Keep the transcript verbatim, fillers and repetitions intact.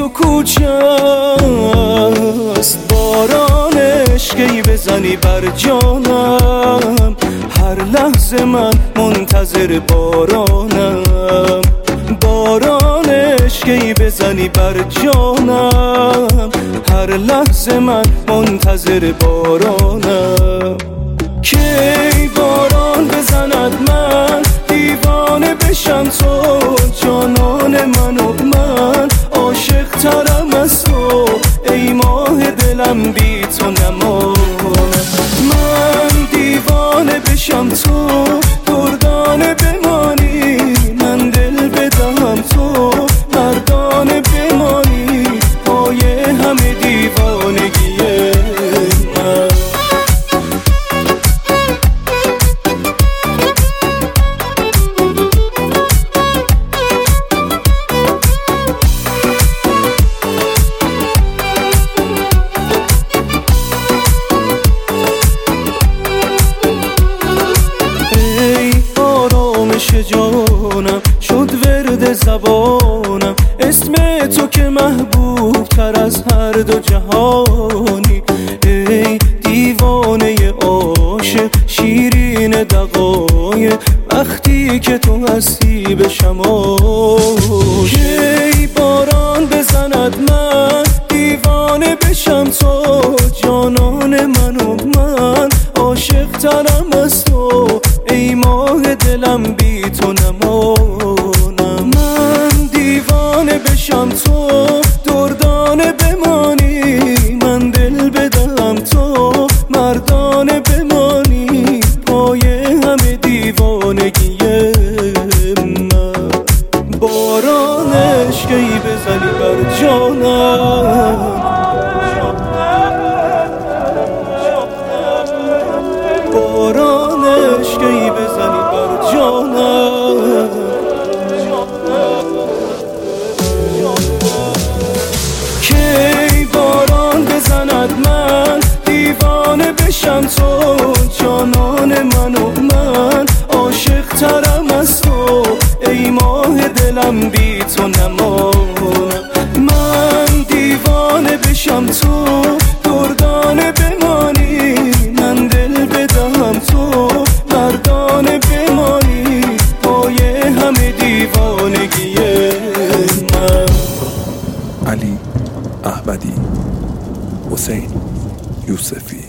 تو کوچه است، باران عشقی بزنی بر جانم، هر لحظه من منتظر بارانم. باران عشقی بزنی بر جانم، هر لحظه من منتظر بارانم. کی باران بزند من دیوانه بشم تو، جانان من و من عاشق ترم از تو، ای ماه دلم بی تو نمانه. من دیوانه بشم تو، دردانه بمانی، من دل بدهم تو، مردانه بمانی، پای همه دیوانگی من. جانم شد ورد زبانم، اسم تو که محبوب تر از هر دو جهانی. ای دیوانه عاشق شیرین دقایق، وقتی که تو هستی بشم عاشق. کی باران بزند من دیوانه بشم تو، جانان من و من عاشق ترم از تو، ای ماه دلم بی تو نمانم. من دیوانه بشم تو، دردانه بمانی، من دل بدم تو، مردانه بمانی، پای همه دیوانگی من. باران عشقی بزنی بر جانم، باران عشقی بزنی بر جانم. کی باران بزند من دیوانه بشم تو، جانان من و من عاشق ترم از تو، ای ماه دلم بی تو نمانم. من دیوانه بشم تو، دردانه بمانی، من دل بدهم تو، مردانه بمانی، پای همه دیوانگی من. علی احمدی، حسین یوسفی.